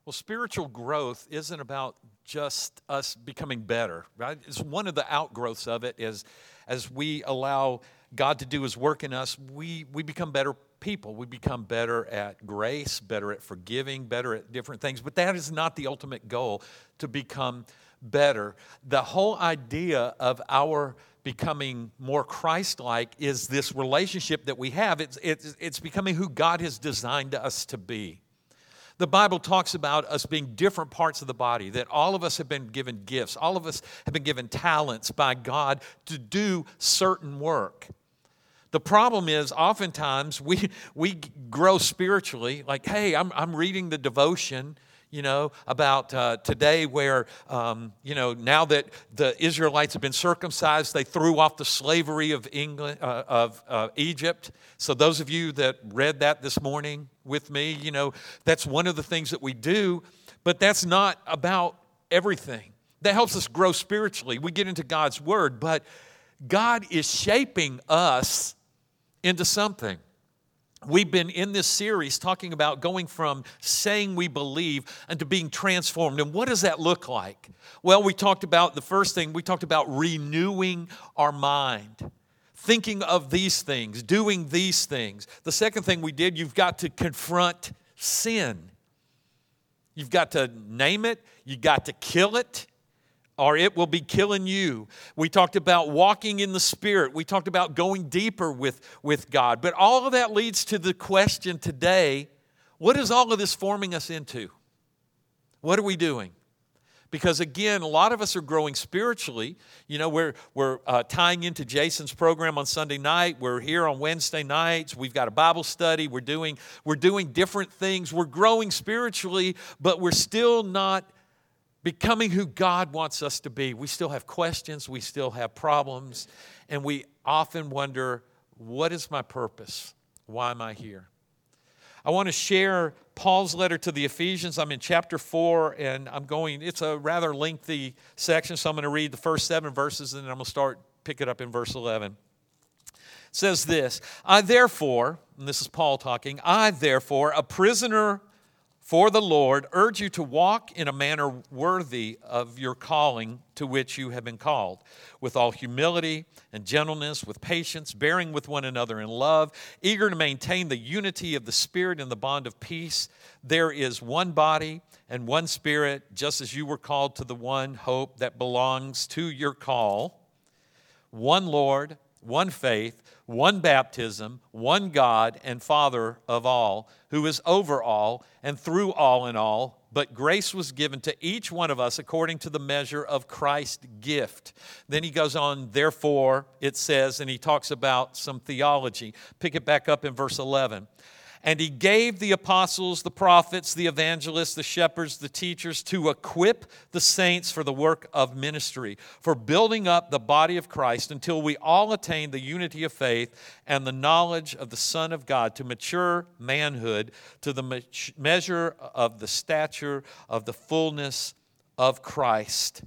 Well, spiritual growth isn't about just us becoming better, right? It's one of the outgrowths of it is as we allow God to do His work in us, we become better people. We become better at grace, better at forgiving, better at different things. But that is not the ultimate goal, to become better. The whole idea of our becoming more Christ-like is this relationship that we have. It's becoming who God has designed us to be. The Bible talks about us being different parts of the body, that all of us have been given gifts. All of us have been given talents by God to do certain work. The problem is oftentimes we grow spiritually, like, hey, I'm reading the devotion, about today where, now that the Israelites have been circumcised, they threw off the slavery of Egypt. So those of you that read that this morning with me, that's one of the things that we do, but that's not about everything. That helps us grow spiritually. We get into God's Word, but God is shaping us into something. We've been in this series talking about going from saying we believe and to being transformed. And what does that look like? Well, we talked about the first thing, we talked about renewing our mind, thinking of these things, doing these things. The second thing we did, you've got to confront sin. You've got to name it, you've got to kill it, or it will be killing you. We talked about walking in the Spirit. We talked about going deeper with God. But all of that leads to the question today, what is all of this forming us into? What are we doing? Because again, a lot of us are growing spiritually. We're tying into Jason's program on Sunday night. We're here on Wednesday nights. We've got a Bible study. We're doing different things. We're growing spiritually, but we're still not becoming who God wants us to be. We still have questions, we still have problems, and we often wonder, what is my purpose? Why am I here? I want to share Paul's letter to the Ephesians. I'm in chapter 4, and it's a rather lengthy section, so I'm going to read the first 7 verses, and then I'm going to pick it up in verse 11. It says this, I therefore, and this is Paul talking, I therefore, a prisoner for the Lord, urge you to walk in a manner worthy of your calling to which you have been called, with all humility and gentleness, with patience, bearing with one another in love, eager to maintain the unity of the Spirit in the bond of peace. There is one body and one Spirit, just as you were called to the one hope that belongs to your call, one Lord, one faith, one baptism, one God and Father of all, who is over all and through all in all. But grace was given to each one of us according to the measure of Christ's gift. Then he goes on, therefore, it says, and he talks about some theology. Pick it back up in verse 11. And he gave the apostles, the prophets, the evangelists, the shepherds, the teachers to equip the saints for the work of ministry, for building up the body of Christ until we all attain the unity of faith and the knowledge of the Son of God, to mature manhood, to the measure of the stature of the fullness of Christ,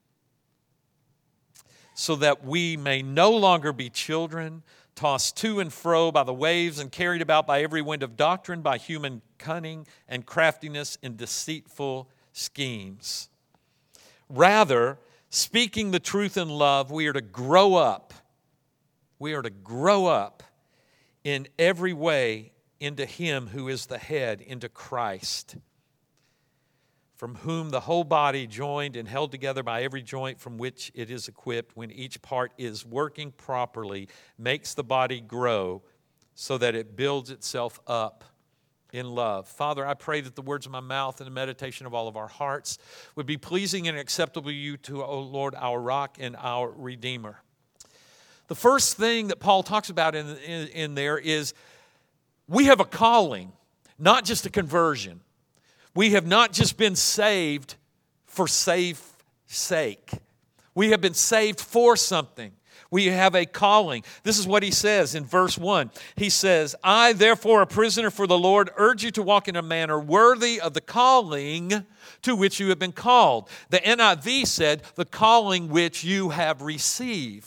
so that we may no longer be children, tossed to and fro by the waves and carried about by every wind of doctrine, by human cunning and craftiness in deceitful schemes. Rather, speaking the truth in love, we are to grow up. We are to grow up in every way into Him who is the head, into Christ, from whom the whole body, joined and held together by every joint from which it is equipped, when each part is working properly, makes the body grow so that it builds itself up in love. Father, I pray that the words of my mouth and the meditation of all of our hearts would be pleasing and acceptable to you, O Lord, our rock and our Redeemer. The first thing that Paul talks about in there is we have a calling, not just a conversion. We have not just been saved for safe sake. We have been saved for something. We have a calling. This is what he says in verse 1. He says, I, therefore, a prisoner for the Lord, urge you to walk in a manner worthy of the calling to which you have been called. The NIV said, the calling which you have received.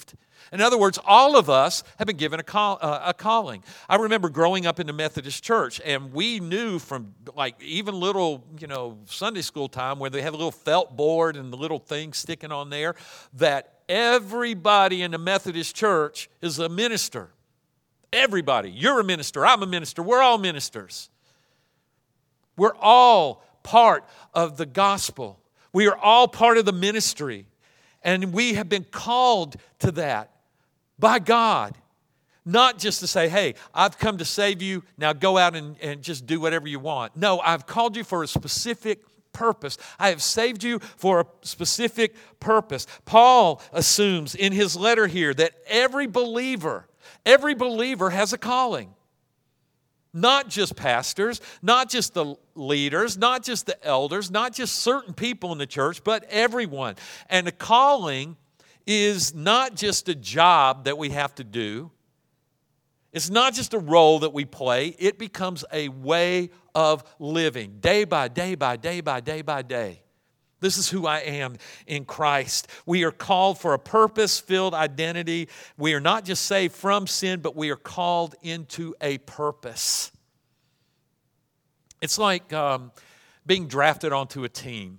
In other words, all of us have been given a calling. I remember growing up in the Methodist church, and we knew from like even little, Sunday school time where they have a little felt board and the little thing sticking on there, that everybody in the Methodist church is a minister. Everybody. You're a minister. I'm a minister. We're all ministers. We're all part of the gospel. We are all part of the ministry. And we have been called to that by God. Not just to say, hey, I've come to save you, now go out and just do whatever you want. No, I've called you for a specific purpose. I have saved you for a specific purpose. Paul assumes in his letter here that every believer has a calling. Not just pastors, not just the leaders, not just the elders, not just certain people in the church, but everyone. And a calling is not just a job that we have to do. It's not just a role that we play. It becomes a way of living, day by day by day by day by day. This is who I am in Christ. We are called for a purpose-filled identity. We are not just saved from sin, but we are called into a purpose. It's like being drafted onto a team.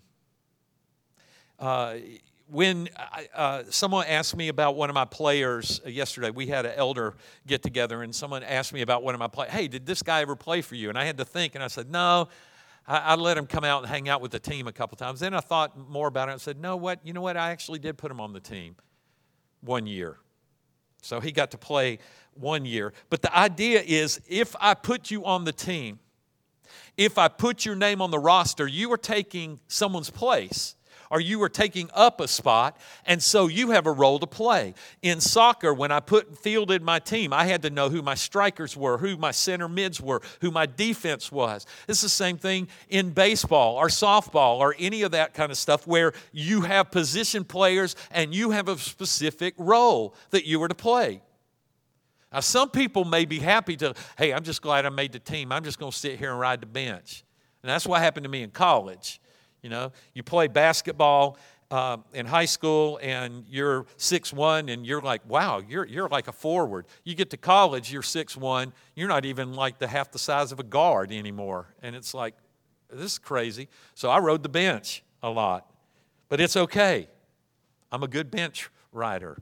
When someone asked me about one of my players yesterday, we had an elder get together, and someone asked me about one of my players. Hey, did this guy ever play for you? And I had to think, and I said, no. I let him come out and hang out with the team a couple times. Then I thought more about it and said, you know what? I actually did put him on the team 1 year. So he got to play 1 year. But the idea is if I put you on the team, if I put your name on the roster, you are taking someone's place. Or you are taking up a spot, and so you have a role to play. In soccer, when I fielded my team, I had to know who my strikers were, who my center mids were, who my defense was. It's the same thing in baseball or softball or any of that kind of stuff where you have position players and you have a specific role that you are to play. Now, some people may be happy to, hey, I'm just glad I made the team. I'm just going to sit here and ride the bench. And that's what happened to me in college. You play basketball in high school and you're 6'1", and you're like, wow, you're like a forward. You get to college, you're 6'1", you're not even like half the size of a guard anymore. And it's like, this is crazy. So I rode the bench a lot. But it's okay. I'm a good bench rider.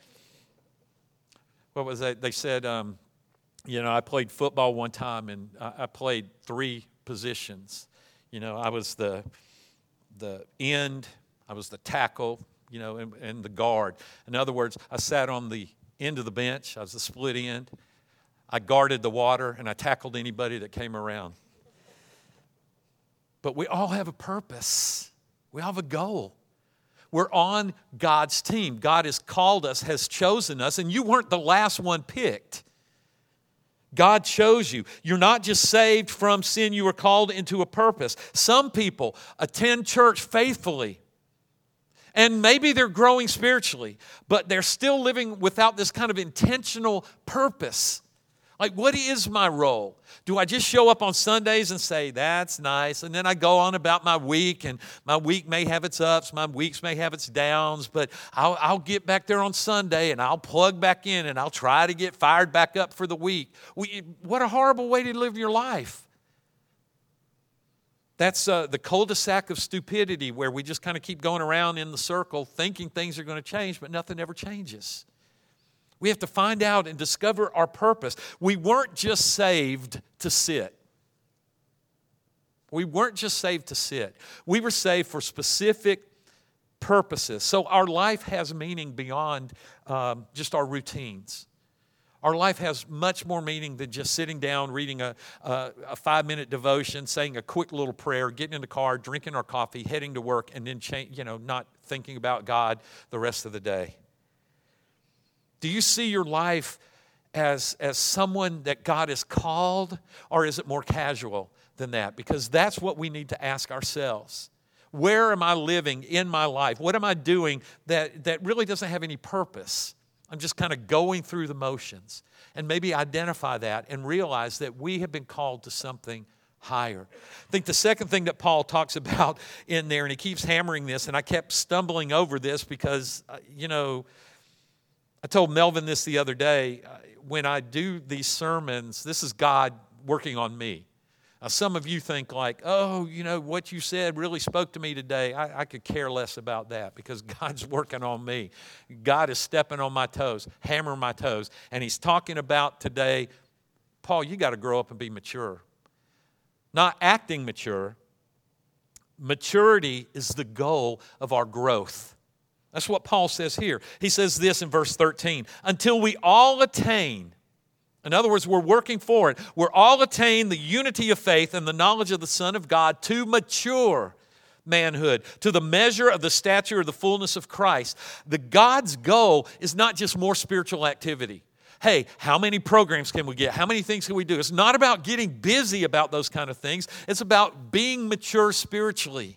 What was that? They said, I played football one time and I played 3 positions. I was the end, I was the tackle, and the guard. In other words, I sat on the end of the bench. I was the split end. I guarded the water, and I tackled anybody that came around. But we all have a purpose. We all have a goal. We're on God's team. God has called us, has chosen us, and you weren't the last one picked. God chose you. You're not just saved from sin, you were called into a purpose. Some people attend church faithfully, and maybe they're growing spiritually, but they're still living without this kind of intentional purpose. Like, what is my role? Do I just show up on Sundays and say, that's nice, and then I go on about my week, and my week may have its ups, my weeks may have its downs, but I'll get back there on Sunday, and I'll plug back in, and I'll try to get fired back up for the week. What a horrible way to live your life. That's the cul-de-sac of stupidity, where we just kind of keep going around in the circle thinking things are going to change, but nothing ever changes. We have to find out and discover our purpose. We weren't just saved to sit. We weren't just saved to sit. We were saved for specific purposes. So our life has meaning beyond just our routines. Our life has much more meaning than just sitting down, reading a 5-minute devotion, saying a quick little prayer, getting in the car, drinking our coffee, heading to work, and then not thinking about God the rest of the day. Do you see your life as someone that God has called, or is it more casual than that? Because that's what we need to ask ourselves. Where am I living in my life? What am I doing that really doesn't have any purpose? I'm just kind of going through the motions. And maybe identify that and realize that we have been called to something higher. I think the second thing that Paul talks about in there, and he keeps hammering this, and I kept stumbling over this because, I told Melvin this the other day. When I do these sermons, this is God working on me. Now, some of you think like, oh, what you said really spoke to me today. I could care less about that because God's working on me. God is stepping on my toes, hammering my toes. And he's talking about today, Paul, you got to grow up and be mature. Not acting mature. Maturity is the goal of our growth. That's what Paul says here. He says this in verse 13, until we all attain. In other words, we're working for it. We're all attain the unity of faith and the knowledge of the Son of God to mature manhood, to the measure of the stature of the fullness of Christ. God's goal is not just more spiritual activity. Hey, how many programs can we get? How many things can we do? It's not about getting busy about those kind of things. It's about being mature spiritually.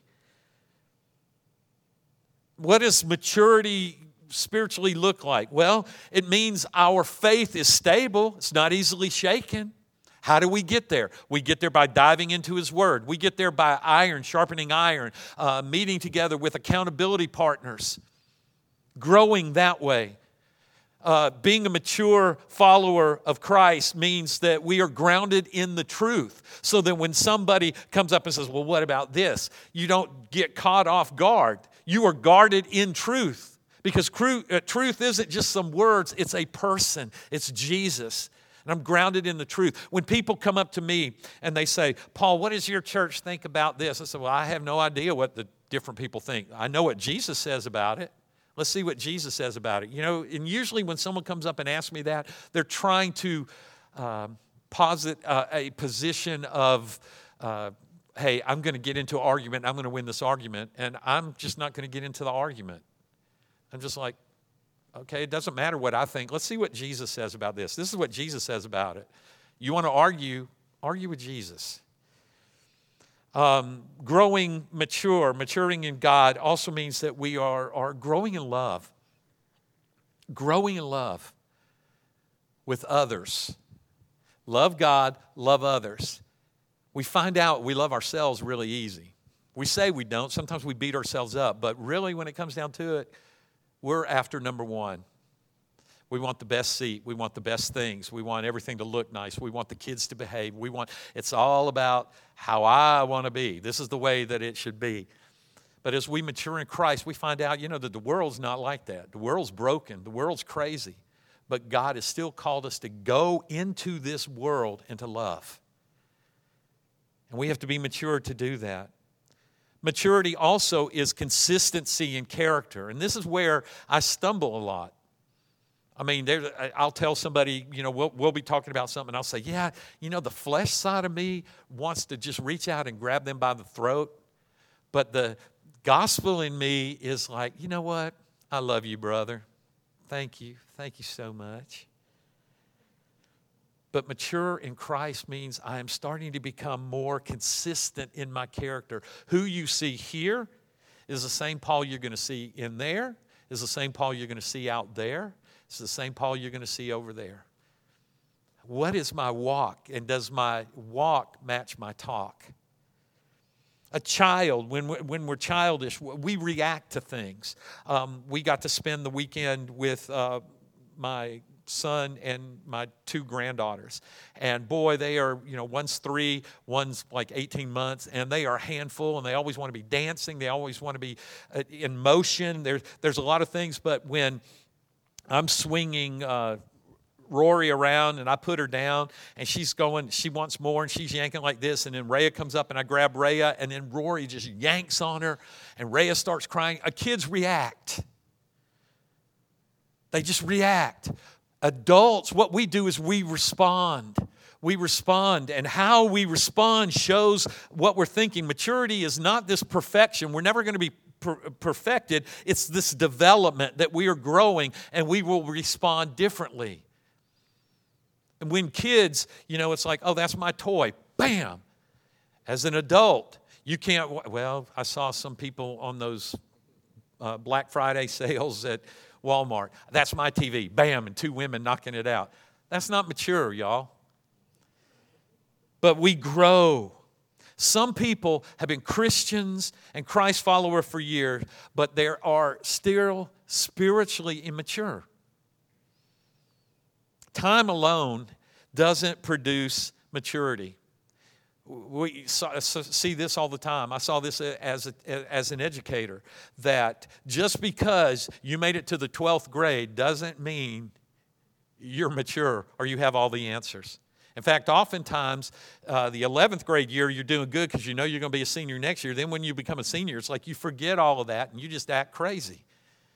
What does maturity spiritually look like? Well, it means our faith is stable. It's not easily shaken. How do we get there? We get there by diving into His Word. We get there by iron, sharpening iron, meeting together with accountability partners, growing that way. Being a mature follower of Christ means that we are grounded in the truth. So that when somebody comes up and says, well, what about this? You don't get caught off guard. You are guarded in truth. Because truth isn't just some words, it's a person. It's Jesus. And I'm grounded in the truth. When people come up to me and they say, Paul, what does your church think about this? I say, well, I have no idea what the different people think. I know what Jesus says about it. Let's see what Jesus says about it. And usually when someone comes up and asks me that, they're trying to posit a position of, hey, I'm going to get into an argument. I'm going to win this argument. And I'm just not going to get into the argument. I'm just like, okay, it doesn't matter what I think. Let's see what Jesus says about this. This is what Jesus says about it. You want to argue with Jesus. Growing maturing in God also means that we are growing in love. Growing in love with others. Love God, love others. We find out we love ourselves really easy. We say we don't. Sometimes we beat ourselves up. But really, when it comes down to it, we're after number one. We want the best seat. We want the best things. We want everything to look nice. We want the kids to behave. It's all about how I want to be. This is the way that it should be. But as we mature in Christ, we find out, that the world's not like that. The world's broken. The world's crazy. But God has still called us to go into this world and to love. And we have to be mature to do that. Maturity also is consistency in character. And this is where I stumble a lot. I mean, I'll tell somebody, we'll be talking about something, and I'll say, yeah, the flesh side of me wants to just reach out and grab them by the throat. But the gospel in me is like, you know what? I love you, brother. Thank you. Thank you so much. But mature in Christ means I am starting to become more consistent in my character. Who you see here is the same Paul you're going to see in there, is the same Paul you're going to see out there. It's the same Paul you're going to see over there. What is my walk? And does my walk match my talk? A child, when we're childish, we react to things. We got to spend the weekend with my son and my two granddaughters. And boy, they are, one's 3, one's like 18 months, and they are a handful, and they always want to be dancing. They always want to be in motion. There's a lot of things, but when I'm swinging Rory around and I put her down and she's going, she wants more and she's yanking like this, and then Rhea comes up and I grab Rhea, and then Rory just yanks on her and Rhea starts crying. Kids react. They just react. Adults, what we do is we respond. We respond, and how we respond shows what we're thinking. Maturity is not this perfection. We're never going to be perfected. It's this development that we are growing, and we will respond differently. And when kids, it's like, oh, that's my toy. Bam! As an adult, you can't, well, I saw some people on those Black Friday sales at Walmart. That's my TV. Bam, and 2 women knocking it out. That's not mature, y'all. But we grow. Some people have been Christians and Christ followers for years, but they are still spiritually immature. Time alone doesn't produce maturity. We see this all the time. I saw this as an educator, that just because you made it to the 12th grade doesn't mean you're mature or you have all the answers. In fact, oftentimes, the 11th grade year, you're doing good because you know you're going to be a senior next year. Then when you become a senior, it's like you forget all of that and you just act crazy.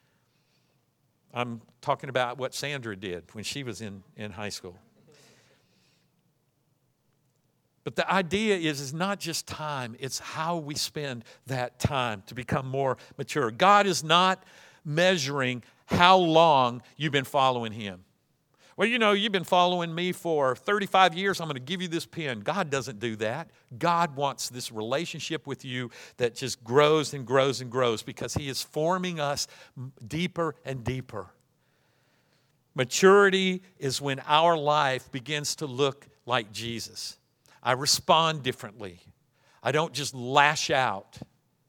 I'm talking about what Sandra did when she was in high school. But the idea is not just time, it's how we spend that time to become more mature. God is not measuring how long you've been following Him. Well, you've been following me for 35 years, I'm going to give you this pen. God doesn't do that. God wants this relationship with you that just grows and grows and grows because He is forming us deeper and deeper. Maturity is when our life begins to look like Jesus. I respond differently. I don't just lash out.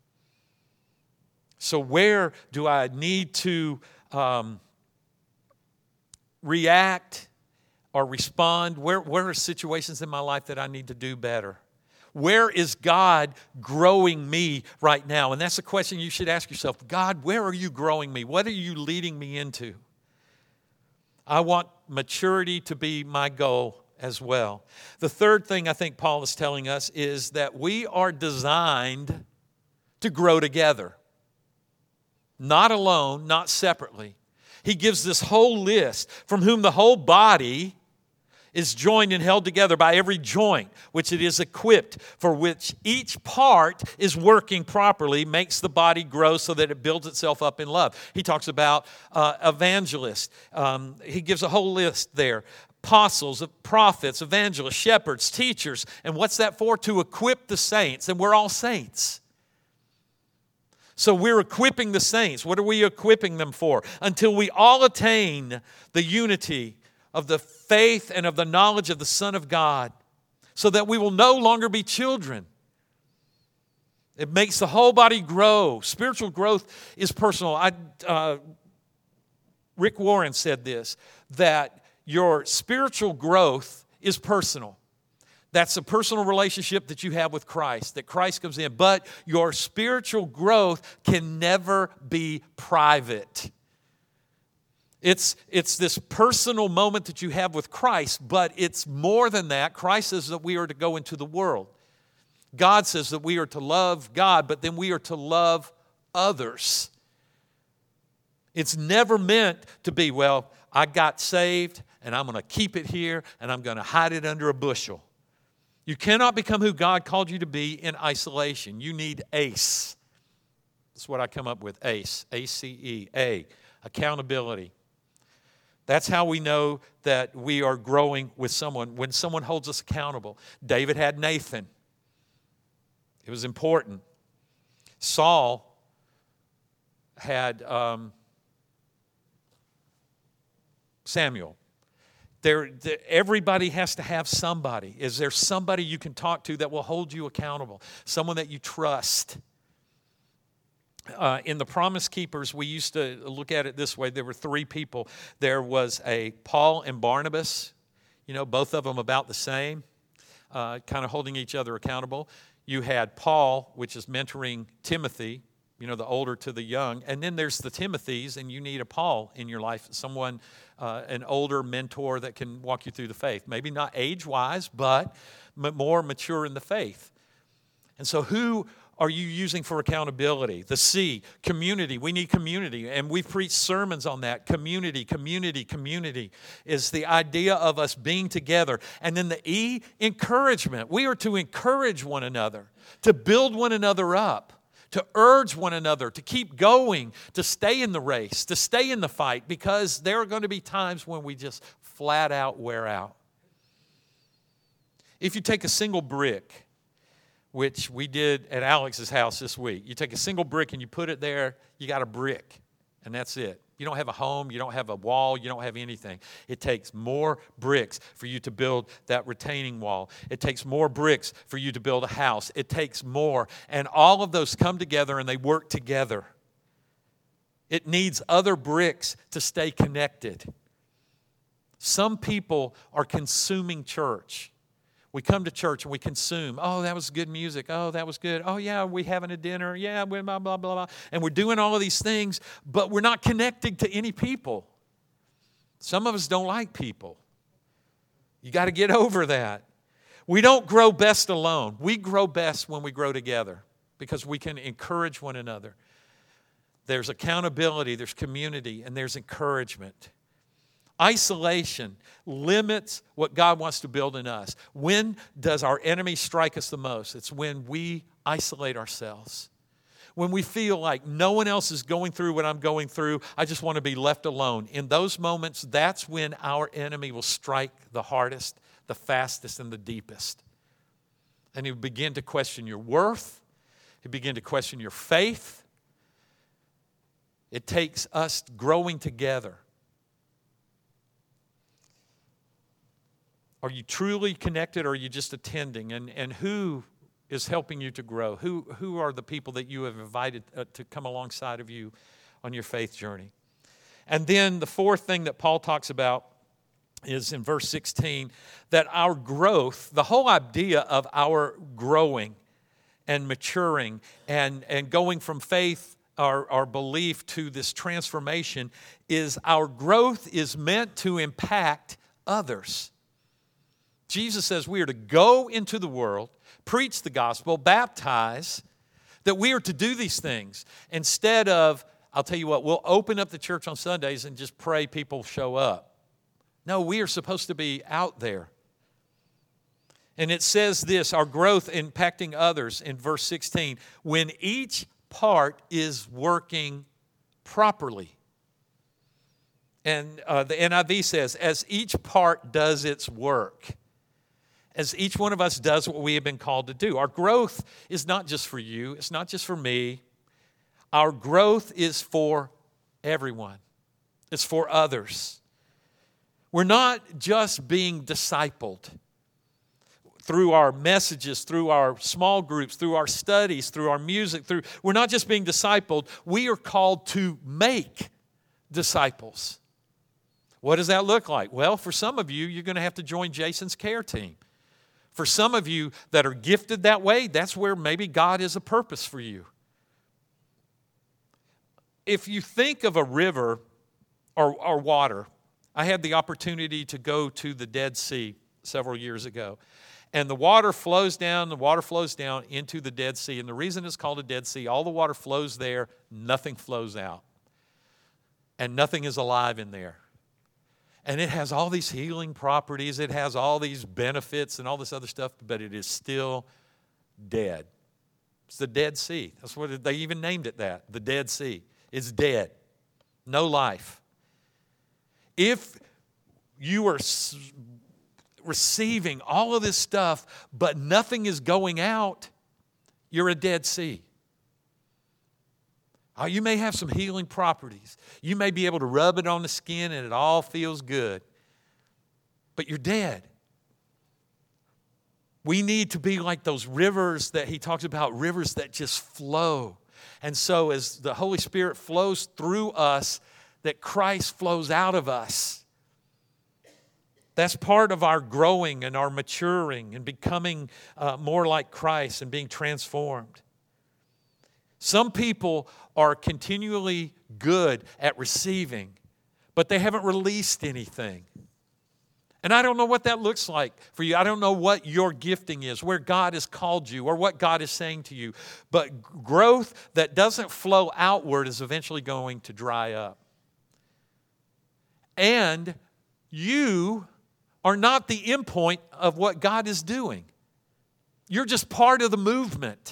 So where do I need to react or respond? Where are situations in my life that I need to do better? Where is God growing me right now? And that's a question you should ask yourself. God, where are you growing me? What are you leading me into? I want maturity to be my goal as well. The third thing I think Paul is telling us is that we are designed to grow together. Not alone, not separately. He gives this whole list, from whom the whole body is joined and held together by every joint, which it is equipped, for which each part is working properly, makes the body grow so that it builds itself up in love. He talks about evangelists. He gives a whole list there. Apostles, prophets, evangelists, shepherds, teachers. And what's that for? To equip the saints. And we're all saints. So we're equipping the saints. What are we equipping them for? Until we all attain the unity of the faith and of the knowledge of the Son of God, so that we will no longer be children. It makes the whole body grow. Spiritual growth is personal. Rick Warren said this, that your spiritual growth is personal. That's a personal relationship that you have with Christ, that Christ comes in. But your spiritual growth can never be private. It's this personal moment that you have with Christ, but it's more than that. Christ says that we are to go into the world. God says that we are to love God, but then we are to love others. It's never meant to be, well, I got saved, and I'm going to keep it here, and I'm going to hide it under a bushel. You cannot become who God called you to be in isolation. You need ACE. That's what I come up with, ACE, A-C-E, A, accountability. That's how we know that we are growing with someone, when someone holds us accountable. David had Nathan. It was important. Saul had Samuel. Everybody has to have somebody. Is there somebody you can talk to that will hold you accountable? Someone that you trust. In the Promise Keepers, we used to look at it this way. There were three people. There was a Paul and Barnabas, both of them about the same, kind of holding each other accountable. You had Paul, which is mentoring Timothy, the older to the young. And then there's the Timothys, and you need a Paul in your life, someone, an older mentor that can walk you through the faith. Maybe not age-wise, but more mature in the faith. And so who are you using for accountability? The C, community. We need community, and we've preached sermons on that. Community, community, community is the idea of us being together. And then the E, encouragement. We are to encourage one another, to build one another up, to urge one another, to keep going, to stay in the race, to stay in the fight, because there are going to be times when we just flat out wear out. If you take a single brick, which we did at Alex's house this week, you take a single brick and you put it there, you got a brick, and that's it. You don't have a home, you don't have a wall, you don't have anything. It takes more bricks for you to build that retaining wall. It takes more bricks for you to build a house. It takes more. And all of those come together and they work together. It needs other bricks to stay connected. Some people are consuming church. We come to church and we consume. Oh, that was good music. Oh, that was good. Oh, yeah, we're having a dinner. Yeah, blah, blah, blah, blah. And we're doing all of these things, but we're not connected to any people. Some of us don't like people. You got to get over that. We don't grow best alone. We grow best when we grow together because we can encourage one another. There's accountability, there's community, and there's encouragement. Isolation limits what God wants to build in us. When does our enemy strike us the most? It's when we isolate ourselves. When we feel like no one else is going through what I'm going through, I just want to be left alone. In those moments, that's when our enemy will strike the hardest, the fastest, and the deepest. And he'll begin to question your worth. He'll begin to question your faith. It takes us growing together. Are you truly connected or are you just attending? And who is helping you to grow? Who are the people that you have invited to come alongside of you on your faith journey? And then the fourth thing that Paul talks about is in verse 16, that our growth, the whole idea of our growing and maturing and going from faith, our belief to this transformation, is our growth is meant to impact others. Jesus says we are to go into the world, preach the gospel, baptize, that we are to do these things. Instead of, I'll tell you what, we'll open up the church on Sundays and just pray people show up. No, we are supposed to be out there. And it says this, our growth impacting others in verse 16, when each part is working properly. And the NIV says, as each part does its work. As each one of us does what we have been called to do. Our growth is not just for you. It's not just for me. Our growth is for everyone. It's for others. We're not just being discipled through our messages, through our small groups, through our studies, through our music. We're not just being discipled. We are called to make disciples. What does that look like? Well, for some of you, you're going to have to join Jason's care team. For some of you that are gifted that way, that's where maybe God has a purpose for you. If you think of a river or water, I had the opportunity to go to the Dead Sea several years ago. And the water flows down into the Dead Sea. And the reason it's called a Dead Sea, all the water flows there, nothing flows out. And nothing is alive in there. And it has all these healing properties. It has all these benefits and all this other stuff, but it is still dead. It's the Dead Sea. That's what they even named it that, the Dead Sea. It's dead. No life. If you are receiving all of this stuff, but nothing is going out, you're a Dead Sea. You may have some healing properties. You may be able to rub it on the skin and it all feels good. But you're dead. We need to be like those rivers that he talks about, rivers that just flow. And so as the Holy Spirit flows through us, that Christ flows out of us. That's part of our growing and our maturing and becoming more like Christ and being transformed. Some people are continually good at receiving, but they haven't released anything. And I don't know what that looks like for you. I don't know what your gifting is, where God has called you, or what God is saying to you. But growth that doesn't flow outward is eventually going to dry up. And you are not the endpoint of what God is doing. You're just part of the movement.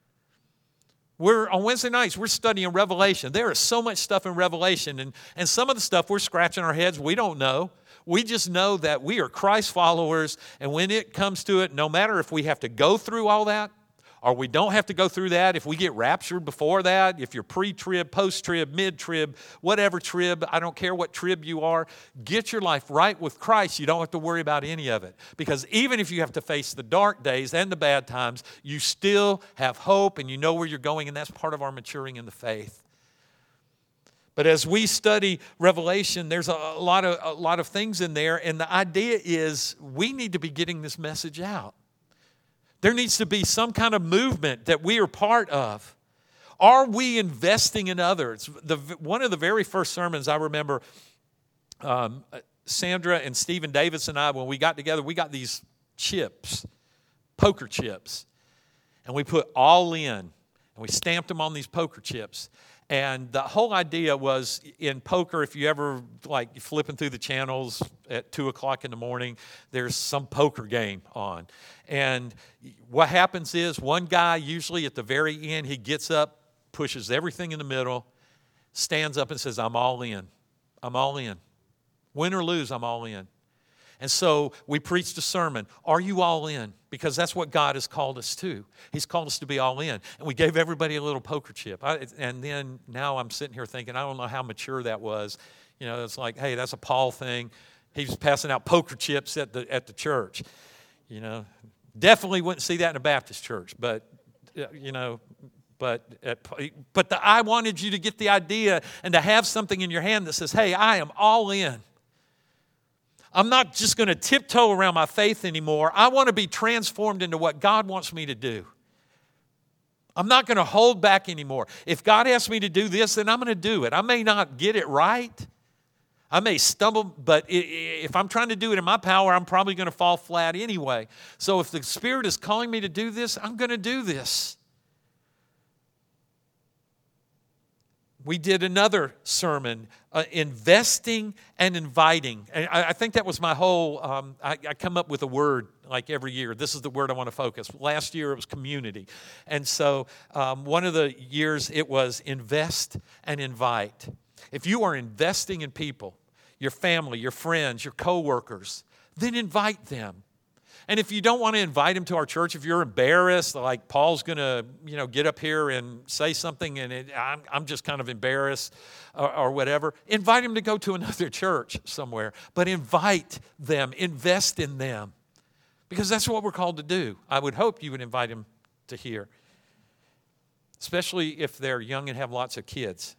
On Wednesday nights, we're studying Revelation. There is so much stuff in Revelation, and some of the stuff we're scratching our heads, we don't know. We just know that we are Christ followers, and when it comes to it, no matter if we have to go through all that, or we don't have to go through that, if we get raptured before that, if you're pre-trib, post-trib, mid-trib, whatever trib, I don't care what trib you are, get your life right with Christ. You don't have to worry about any of it. Because even if you have to face the dark days and the bad times, you still have hope and you know where you're going, and that's part of our maturing in the faith. But as we study Revelation, there's a lot of things in there, and the idea is we need to be getting this message out. There needs to be some kind of movement that we are part of. Are we investing in others? One of the very first sermons I remember, Sandra and Stephen Davis and I, when we got together, we got these chips, poker chips, and we put all in, and we stamped them on these poker chips. And the whole idea was, in poker, if you ever like flipping through the channels at 2 o'clock in the morning, there's some poker game on. And what happens is one guy, usually at the very end, he gets up, pushes everything in the middle, stands up and says, I'm all in. I'm all in. Win or lose, I'm all in. And so we preached a sermon. Are you all in? Because that's what God has called us to. He's called us to be all in. And we gave everybody a little poker chip. And then now I'm sitting here thinking, I don't know how mature that was. You know, it's like, hey, that's a Paul thing. He's passing out poker chips at the church. You know, definitely wouldn't see that in a Baptist church. But, you know, I wanted you to get the idea and to have something in your hand that says, hey, I am all in. I'm not just going to tiptoe around my faith anymore. I want to be transformed into what God wants me to do. I'm not going to hold back anymore. If God asks me to do this, then I'm going to do it. I may not get it right. I may stumble, but if I'm trying to do it in my power, I'm probably going to fall flat anyway. So if the Spirit is calling me to do this, I'm going to do this. We did another sermon, investing and inviting. And I think that was my whole, I come up with a word like every year. This is the word I want to focus. Last year it was community. And so one of the years it was invest and invite. If you are investing in people, your family, your friends, your coworkers, then invite them. And if you don't want to invite him to our church, if you're embarrassed, like Paul's going to, get up here and say something and I'm just kind of embarrassed or whatever, invite him to go to another church somewhere. But invite them, invest in them, because that's what we're called to do. I would hope you would invite him to here, especially if they're young and have lots of kids.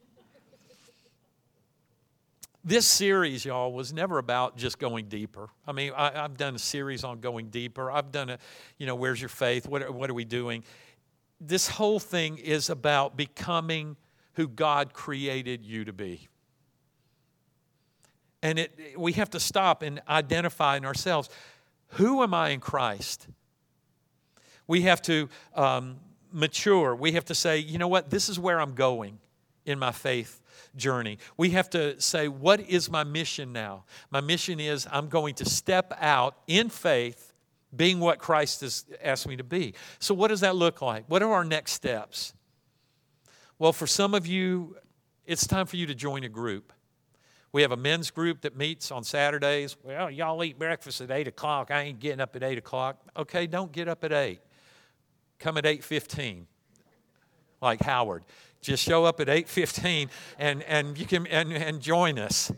This series, y'all, was never about just going deeper. I mean, I've done a series on going deeper. I've done where's your faith? What are we doing? This whole thing is about becoming who God created you to be. And we have to stop and identify in ourselves, who am I in Christ? We have to mature. We have to say, you know what? This is where I'm going in my faith journey. We have to say, what is my mission now? My mission is I'm going to step out in faith, being what Christ has asked me to be. So what does that look like? What are our next steps? Well, for some of you, it's time for you to join a group. We have a men's group that meets on Saturdays. Well, y'all eat breakfast at 8 o'clock. I ain't getting up at 8 o'clock. Okay, don't get up at 8. Come at 8:15, like Howard. Just show up at 8:15 and you can and join us.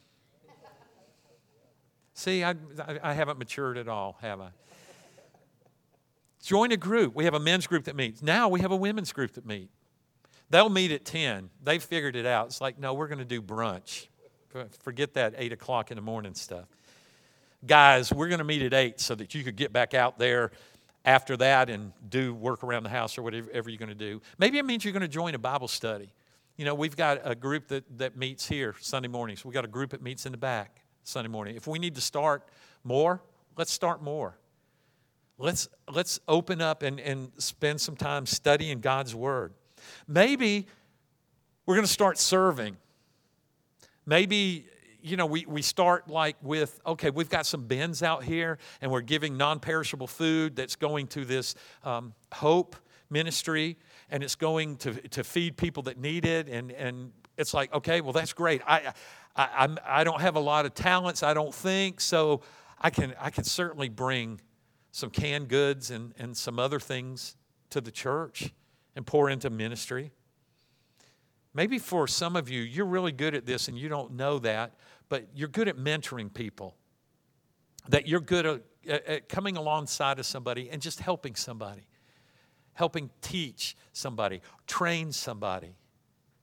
See, I haven't matured at all, have I? Join a group. We have a men's group that meets. Now we have a women's group that meet. They'll meet at 10. They've figured it out. It's like, no, we're going to do brunch. Forget that 8 o'clock in the morning stuff. Guys, we're going to meet at 8 so that you could get back out there after that and do work around the house or whatever you're going to do. Maybe it means you're going to join a Bible study. We've got a group that meets here Sunday mornings. We've got a group that meets in the back Sunday morning. If we need to start more, let's start more. Let's open up and spend some time studying God's Word. Maybe we're going to start serving. Maybe we start like with, okay, we've got some bins out here and we're giving non-perishable food that's going to this Hope ministry, and it's going to feed people that need it. And it's like, okay, well, that's great. I don't have a lot of talents, I don't think, so I can certainly bring some canned goods and some other things to the church and pour into ministry. Maybe for some of you, you're really good at this and you don't know that, but you're good at mentoring people. That you're good at coming alongside of somebody and just helping somebody. Helping teach somebody, train somebody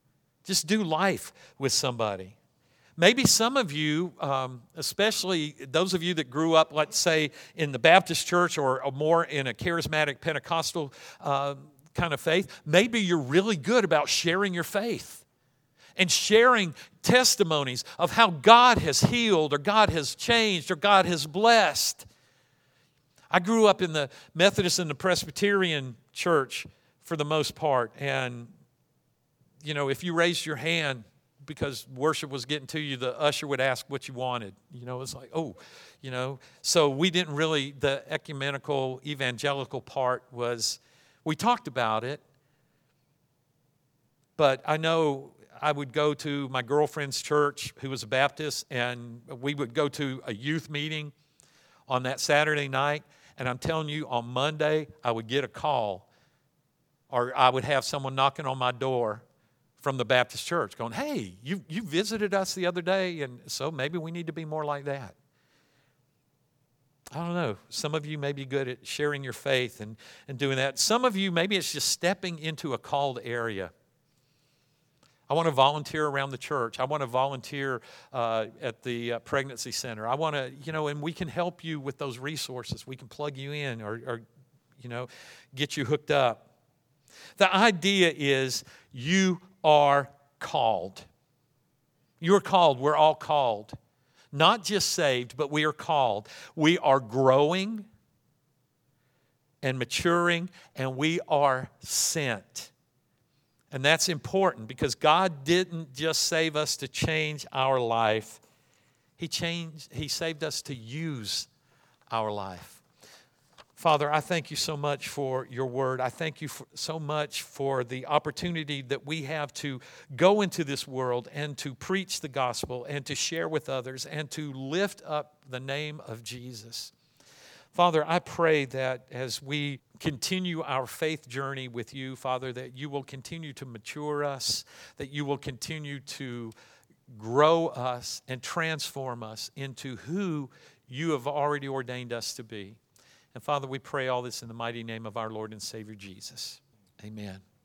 Just do life with somebody. Maybe some of you, especially those of you that grew up, let's say, in the Baptist church or more in a charismatic Pentecostal kind of faith, maybe you're really good about sharing your faith and sharing testimonies of how God has healed or God has changed or God has blessed. I grew up in the Methodist and the Presbyterian church for the most part. And, you know, if you raised your hand because worship was getting to you, the usher would ask what you wanted. You know, it's like, oh, you know. So we didn't really, the ecumenical, evangelical part was, we talked about it. But I know I would go to my girlfriend's church, who was a Baptist, and we would go to a youth meeting on that Saturday night. And I'm telling you, on Monday, I would get a call, or I would have someone knocking on my door from the Baptist church going, hey, you visited us the other day, and so maybe we need to be more like that. I don't know. Some of you may be good at sharing your faith and doing that. Some of you, maybe it's just stepping into a called area. I want to volunteer around the church. I want to volunteer at the pregnancy center. I want to, you know, and we can help you with those resources. We can plug you in or you know, get you hooked up. The idea is you are called. You're called. We're all called. Not just saved, but we are called. We are growing and maturing, and we are sent. And that's important because God didn't just save us to change our life. He saved us to use our life. Father, I thank you so much for your word. I thank you so much for the opportunity that we have to go into this world and to preach the gospel and to share with others and to lift up the name of Jesus. Father, I pray that as we continue our faith journey with you, Father, that you will continue to mature us, that you will continue to grow us and transform us into who you have already ordained us to be. And Father, we pray all this in the mighty name of our Lord and Savior Jesus. Amen.